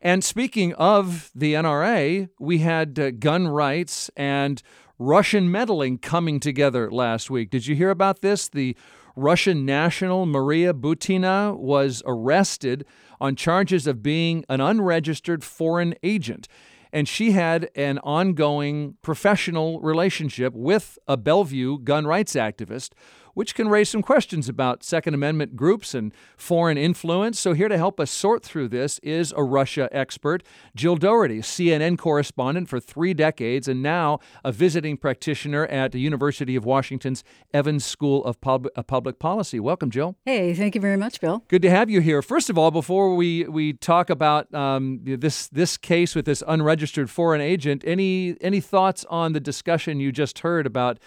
And speaking of the NRA, we had gun rights and Russian meddling coming together last week. Did you hear about this? The Russian national Maria Butina was arrested on charges of being an unregistered foreign agent. And she had an ongoing professional relationship with a Bellevue gun rights activist, which can raise some questions about Second Amendment groups and foreign influence. So here to help us sort through this is a Russia expert, Jill Dougherty, CNN correspondent for 3 decades and now a visiting practitioner at the University of Washington's Evans School of Public Policy. Welcome, Jill. Hey, thank you very much, Bill. Good to have you here. First of all, before we talk about this case with this unregistered foreign agent, any thoughts on the discussion you just heard about?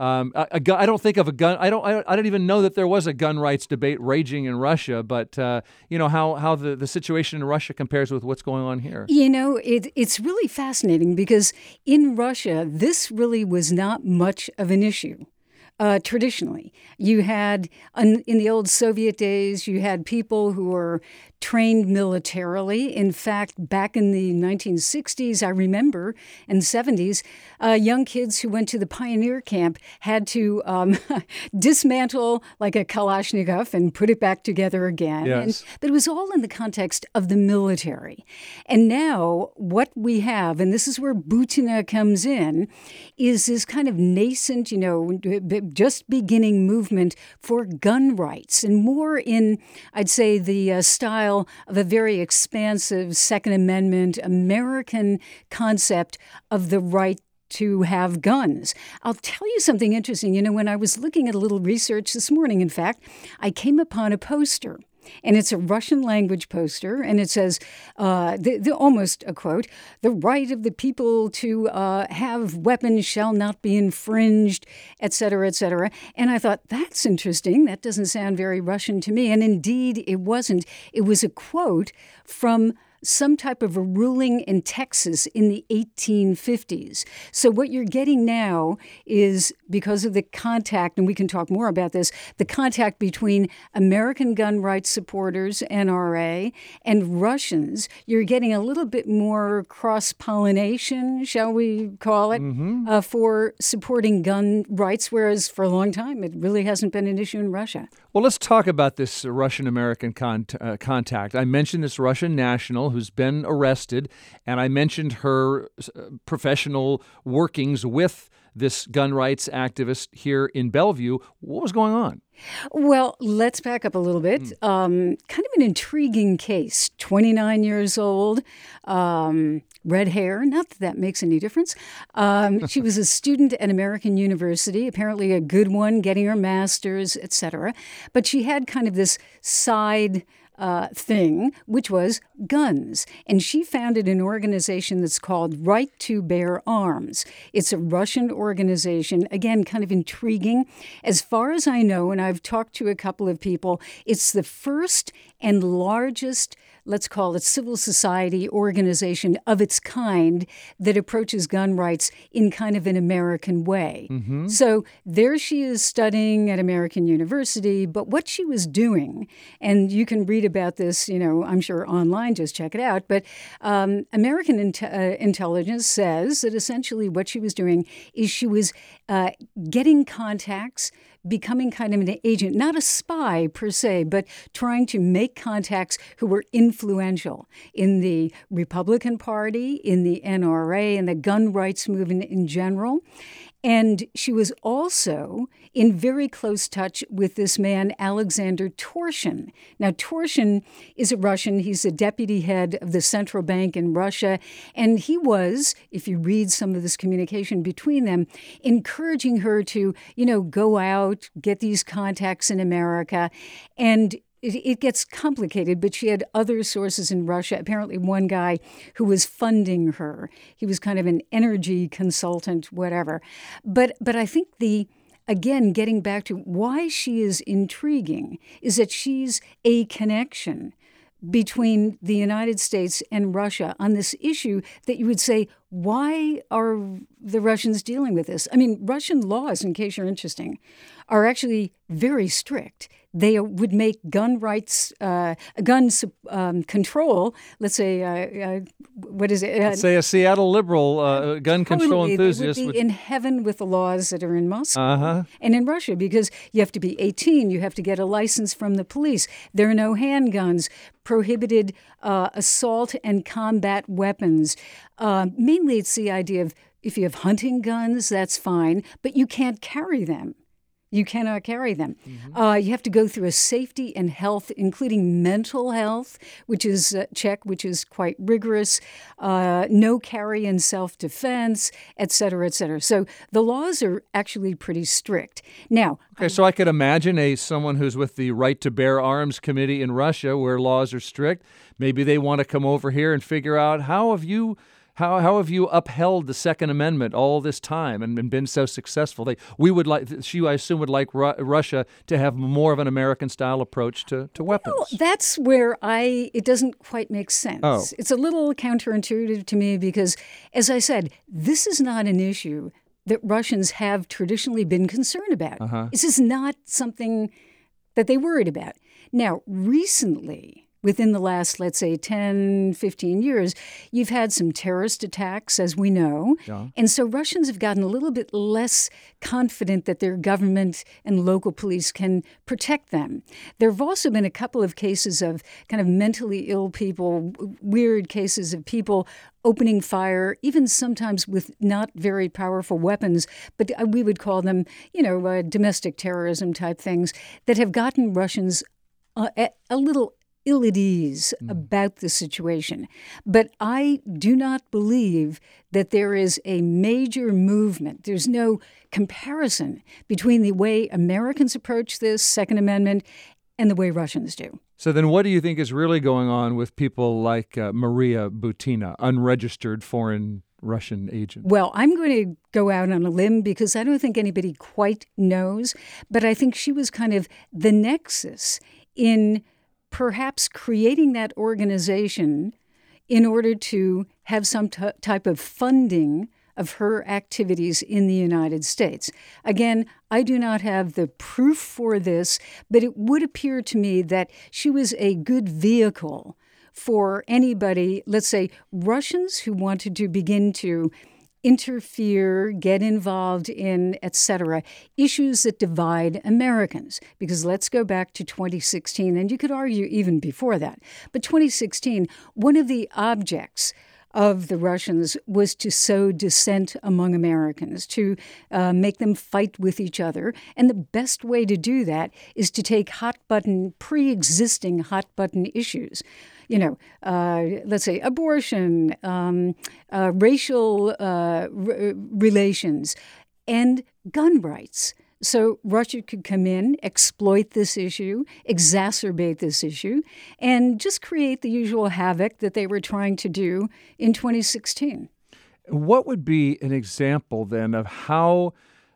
I don't think of a gun. I don't even know that there was a gun rights debate raging in Russia. But how the situation in Russia compares with what's going on here. It's really fascinating because in Russia, this really was not much of an issue. Traditionally, you had in the old Soviet days, you had people who were trained militarily. In fact, back in the 1960s, I remember, and 70s, young kids who went to the pioneer camp had to dismantle like a Kalashnikov and put it back together again. Yes. But it was all in the context of the military. And now what we have, and this is where Butina comes in, is this kind of nascent, just beginning movement for gun rights, and more in, I'd say, the style of a very expansive Second Amendment American concept of the right to have guns. I'll tell you something interesting. When I was looking at a little research this morning, in fact, I came upon a poster. And it's a Russian language poster, and it says, almost a quote, "The right of the people to have weapons shall not be infringed," et cetera, et cetera. And I thought, that's interesting. That doesn't sound very Russian to me. And indeed, it wasn't. It was a quote from some type of a ruling in Texas in the 1850s. So what you're getting now is, because of the contact, and we can talk more about this, the contact between American gun rights supporters, NRA, and Russians, you're getting a little bit more cross-pollination, shall we call it, for supporting gun rights, whereas for a long time it really hasn't been an issue in Russia. Well, let's talk about this Russian-American contact. I mentioned this Russian national who's been arrested, and I mentioned her professional workings with this gun rights activist here in Bellevue. What was going on? Well, let's back up a little bit. Kind of an intriguing case. 29 years old, red hair. Not that makes any difference. She was a student at American University, apparently a good one, getting her master's, et cetera. But she had kind of this side thing, which was guns. And she founded an organization that's called Right to Bear Arms. It's a Russian organization, again, kind of intriguing. As far as I know, and I've talked to a couple of people, it's the first and largest, let's call it, civil society organization of its kind that approaches gun rights in kind of an American way. So there she is studying at American University, but what she was doing, and you can read about this, I'm sure online, just check it out, but American intelligence says that essentially what she was doing is she was getting contacts, becoming kind of an agent, not a spy per se, but trying to make contacts who were influential in the Republican Party, in the NRA, and the gun rights movement in general. And she was also in very close touch with this man, Alexander Torshin. Now, Torshin is a Russian. He's the deputy head of the central bank in Russia. And he was, if you read some of this communication between them, encouraging her to, go out, get these contacts in America. And it gets complicated, but she had other sources in Russia, apparently one guy who was funding her. He was kind of an energy consultant, whatever. But I think again, getting back to why she is intriguing, is that she's a connection between the United States and Russia on this issue that you would say, why are the Russians dealing with this? I mean, Russian laws, in case you're interested, are actually very strict. they would make gun rights, control, let's say, what is it? Let's say a Seattle liberal gun control enthusiast would be in heaven with the laws that are in Moscow Uh-huh. and in Russia, because you have to be 18, you have to get a license from the police. There are no handguns, prohibited assault and combat weapons. Mainly it's the idea of if you have hunting guns, that's fine, but you can't carry them. You cannot carry them. Mm-hmm. You have to go through a safety and health, including mental health, which is check, which is quite rigorous. No carry in self-defense, et cetera, et cetera. So the laws are actually pretty strict. Now, Okay, so I could imagine someone who's with the Right to Bear Arms Committee in Russia, where laws are strict. Maybe they want to come over here and figure out how have you upheld the Second Amendment all this time and been so successful? I assume, would like Russia to have more of an American-style approach to weapons. Well, that's where it doesn't quite make sense. Oh. It's a little counterintuitive to me because, as I said, this is not an issue that Russians have traditionally been concerned about. This is not something that they worried about. Now, recently, within the last, let's say, 10, 15 years, you've had some terrorist attacks, as we know. Yeah. And so Russians have gotten a little bit less confident that their government and local police can protect them. There have also been a couple of cases of kind of mentally ill people, weird cases of people opening fire, even sometimes with not very powerful weapons, but we would call them, domestic terrorism type things, that have gotten Russians a little ill at ease about the situation. But I do not believe that there is a major movement. There's no comparison between the way Americans approach this Second Amendment and the way Russians do. So then what do you think is really going on with people like Maria Butina, unregistered foreign Russian agent? Well, I'm going to go out on a limb because I don't think anybody quite knows, but I think she was kind of the nexus in perhaps creating that organization in order to have some type of funding of her activities in the United States. Again, I do not have the proof for this, but it would appear to me that she was a good vehicle for anybody, let's say Russians who wanted to begin to interfere, get involved in, et cetera, issues that divide Americans. Because let's go back to 2016, and you could argue even before that. But 2016, one of the objects of the Russians was to sow dissent among Americans, to make them fight with each other. And the best way to do that is to take pre-existing hot-button issues. Let's say abortion, racial relations, and gun rights. So Russia could come in, exploit this issue, exacerbate this issue, and just create the usual havoc that they were trying to do in 2016. What would be an example then of how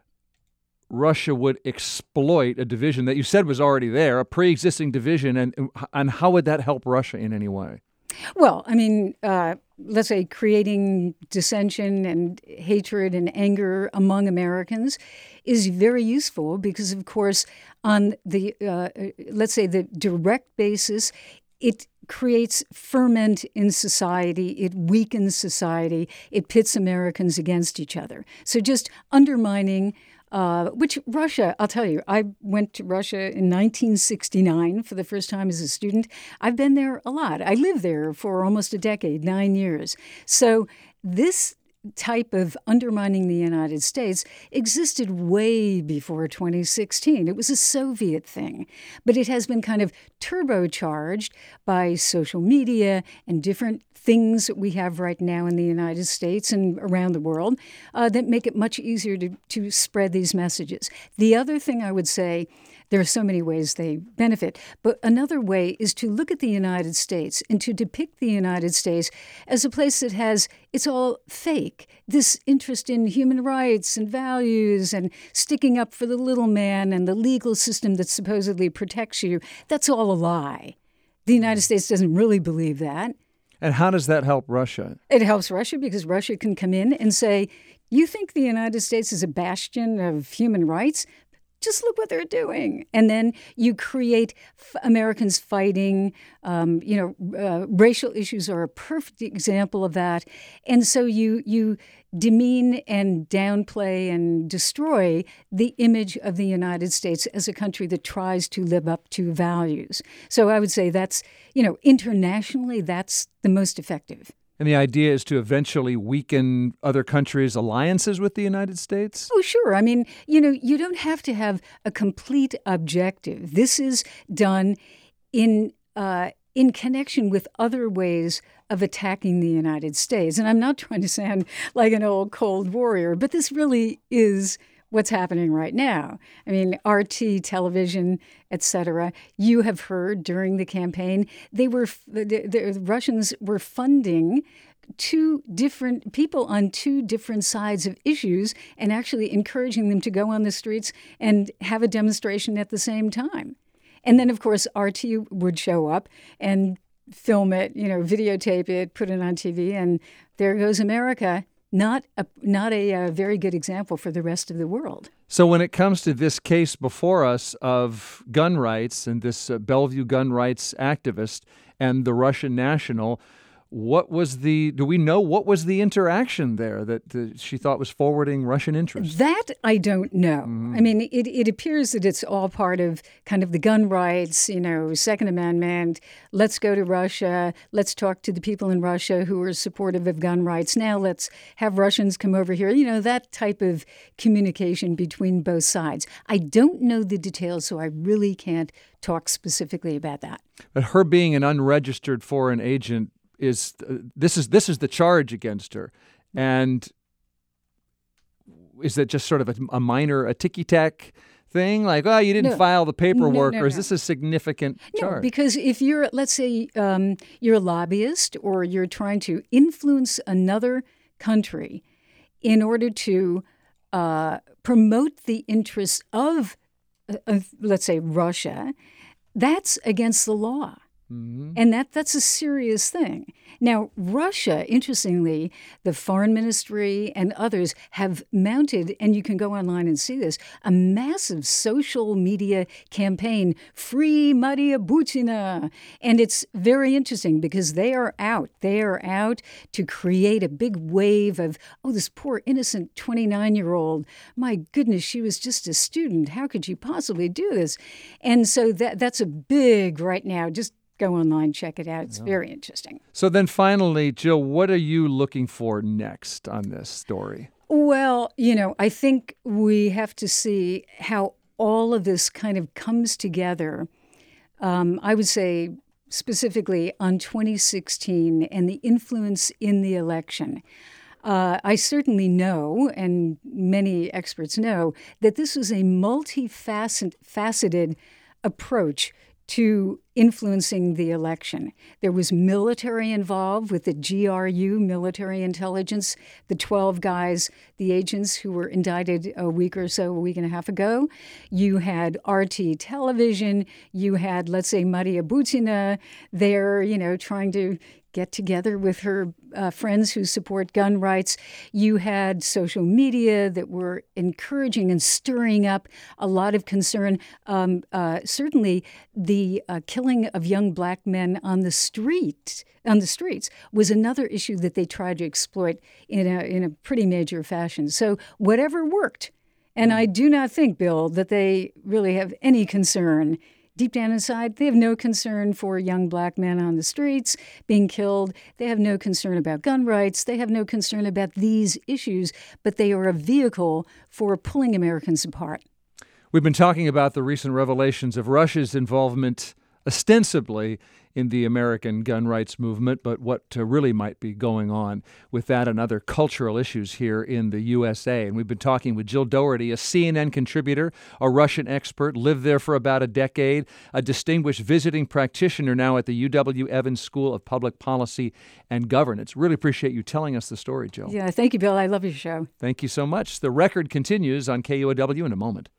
Russia would exploit a division that you said was already there, a pre-existing division, and how would that help Russia in any way? Well, I mean, let's say creating dissension and hatred and anger among Americans is very useful because, of course, on the, let's say, the direct basis, it creates ferment in society, it weakens society, it pits Americans against each other. So just undermining which Russia, I'll tell you, I went to Russia in 1969 for the first time as a student. I've been there a lot. I lived there for almost a decade, 9 years. So this type of undermining the United States existed way before 2016. It was a Soviet thing, but it has been kind of turbocharged by social media and different things that we have right now in the United States and around the world that make it much easier to spread these messages. The other thing I would say, there are so many ways they benefit, but another way is to look at the United States and to depict the United States as a place that has, it's all fake. This interest in human rights and values and sticking up for the little man and the legal system that supposedly protects you, that's all a lie. The United States doesn't really believe that. And how does that help Russia? It helps Russia because Russia can come in and say, you think the United States is a bastion of human rights? just look what they're doing. And then you create Americans fighting. Racial issues are a perfect example of that. And so you demean and downplay and destroy the image of the United States as a country that tries to live up to values. So I would say that's, internationally, that's the most effective. And the idea is to eventually weaken other countries' alliances with the United States? Oh, sure. I mean, you don't have to have a complete objective. This is done in connection with other ways of attacking the United States. And I'm not trying to sound like an old Cold Warrior, but this really is what's happening right now. I mean, RT, television, etc. You have heard during the campaign, the Russians were funding two different people on two different sides of issues and actually encouraging them to go on the streets and have a demonstration at the same time. And then, of course, RT would show up and film it, videotape it, put it on TV, and there goes America. Not a very good example for the rest of the world. So when it comes to this case before us of gun rights and this Bellevue gun rights activist and the Russian national, do we know what was the interaction there that she thought was forwarding Russian interests? That I don't know. I mean, it appears that it's all part of kind of the gun rights, Second Amendment. Let's go to Russia. Let's talk to the people in Russia who are supportive of gun rights. Now let's have Russians come over here. That type of communication between both sides. I don't know the details, so I really can't talk specifically about that. But her being an unregistered foreign agent this is the charge against her, and is that just sort of a ticky-tack thing, like, you didn't file the paperwork, or is this a significant charge? No, because if you're, let's say, you're a lobbyist or you're trying to influence another country in order to promote the interests of, let's say, Russia, that's against the law. And that's a serious thing. Now, Russia, interestingly, the foreign ministry and others have mounted, and you can go online and see this, a massive social media campaign, Free Maria Butina. And it's very interesting because they are out. They are out to create a big wave of, this poor innocent 29-year-old. My goodness, she was just a student. How could she possibly do this? And so that's a big right now, just go online, check it out. It's very interesting. So then finally, Jill, what are you looking for next on this story? Well, I think we have to see how all of this kind of comes together. I would say specifically on 2016 and the influence in the election. I certainly know, and many experts know, that this was a multifaceted approach to influencing the election. There was military involved with the GRU, military intelligence, the 12 guys, the agents who were indicted a week and a half ago. You had RT television. You had, let's say, Maria Butina there, trying to get together with her friends who support gun rights. You had social media that were encouraging and stirring up a lot of concern. Certainly, the killing of young black men on the streets was another issue that they tried to exploit in a pretty major fashion. So whatever worked, and I do not think, Bill, that they really have any concern. Deep down inside, they have no concern for young black men on the streets being killed. They have no concern about gun rights. They have no concern about these issues, but they are a vehicle for pulling Americans apart. We've been talking about the recent revelations of Russia's involvement ostensibly in the American gun rights movement, but what really might be going on with that and other cultural issues here in the USA. And we've been talking with Jill Dougherty, a CNN contributor, a Russian expert, lived there for about a decade, a distinguished visiting practitioner now at the UW Evans School of Public Policy and Governance. Really appreciate you telling us the story, Jill. Yeah, thank you, Bill. I love your show. Thank you so much. The Record continues on KUOW in a moment.